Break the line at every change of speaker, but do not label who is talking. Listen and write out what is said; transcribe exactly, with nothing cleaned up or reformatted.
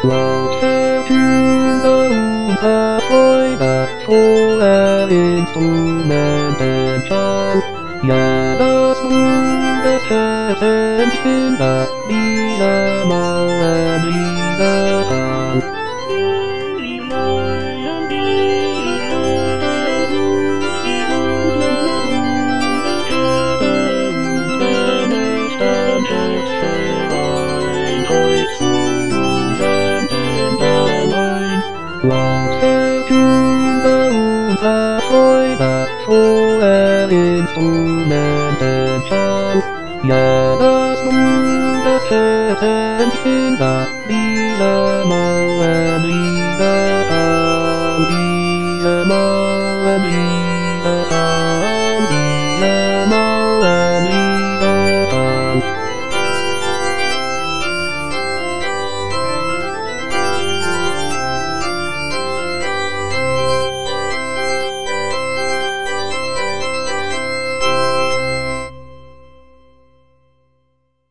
Laut der Freude vor der Instrumentenschall. Ja, das Bundesherzchen das wieder mal wieder an. Die neuen Laut der Kinder unser Freude vor der Instrumentenschall. Ja, das Bundesherzchen das wieder mal wieder an, diese Mal wieder an.